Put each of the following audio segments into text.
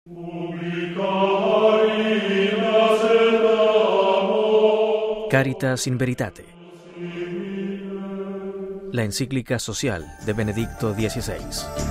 Caritas in Veritate, la encíclica social de Benedicto XVI.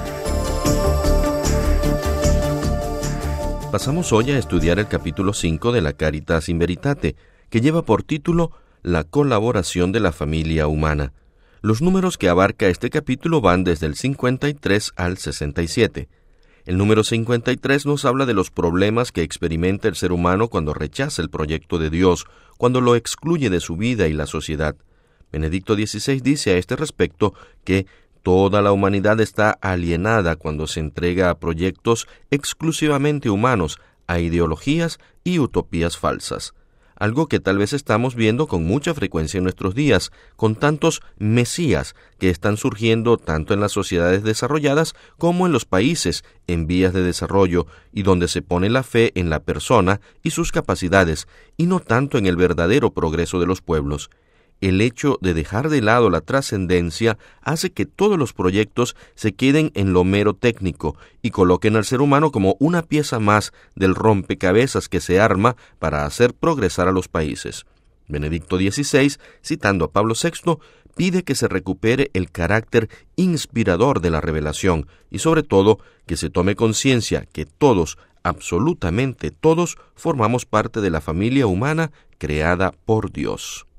Pasamos hoy a estudiar el capítulo 5 de la Caritas in Veritate, que lleva por título La colaboración de la familia humana. Los números que abarca este capítulo van desde el 53 al 67. El número 53 nos habla de los problemas que experimenta el ser humano cuando rechaza el proyecto de Dios, cuando lo excluye de su vida y la sociedad. Benedicto XVI dice a este respecto que toda la humanidad está alienada cuando se entrega a proyectos exclusivamente humanos, a ideologías y utopías falsas. Algo que tal vez estamos viendo con mucha frecuencia en nuestros días, con tantos mesías que están surgiendo tanto en las sociedades desarrolladas como en los países en vías de desarrollo, y donde se pone la fe en la persona y sus capacidades, y no tanto en el verdadero progreso de los pueblos. El hecho de dejar de lado la trascendencia hace que todos los proyectos se queden en lo mero técnico y coloquen al ser humano como una pieza más del rompecabezas que se arma para hacer progresar a los países. Benedicto XVI, citando a Pablo VI, pide que se recupere el carácter inspirador de la revelación y, sobre todo, que se tome conciencia que todos, absolutamente todos, formamos parte de la familia humana creada por Dios.